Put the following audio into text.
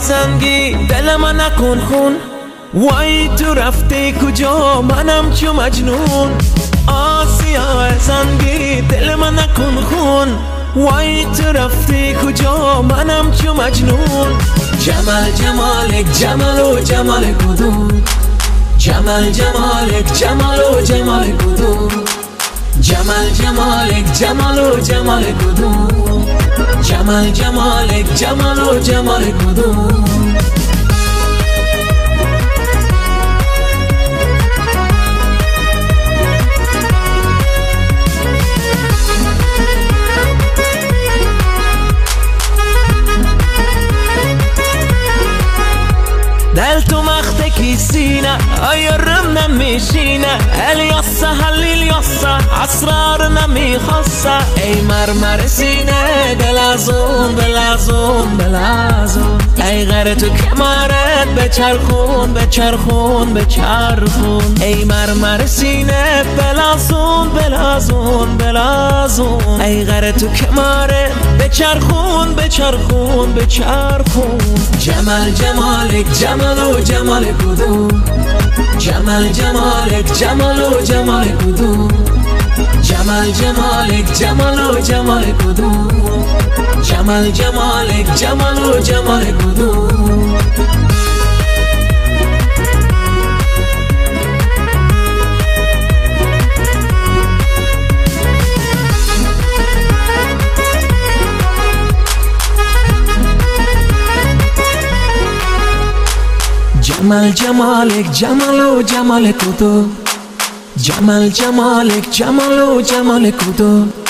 سنگی دل من نکن خون، وای تو رفتی کجا منم چو مجنون. سیاه سنگی دل من نکن خون، وای تو رفتی کجا منم چو مجنون. جمال جمالک جمال و جمال کدوم، جمال جمالک جمال و جمال کدوم، جمال جمالک جمال و جمال کدوم، جمال جمالک جمال و جمال کدوم. دل تو مخته کی سینه ایرم نمیشینه، الیاسه هلیلیاسه اسرار نمیخواسته. ای مرمر سینه بلازون بلازون بلازون، ای غره تو کمارت بچرخون بچرخون بچرخون. ای مرمر سینه بلازون بلازون بلازون، ای غره تو کمارت بچرخون بچرخون بچرخون. جمال جمالک جمال و جمال کدوم، جمال جمالک جمال و جمال کدوم، جمال جمالک جمال و جمال کدوم، جمال جمالک جمال و جمال کدوم. جمال جمالک جمال و جمال کدوم، جمال جمالک جمال و جمال کدوم،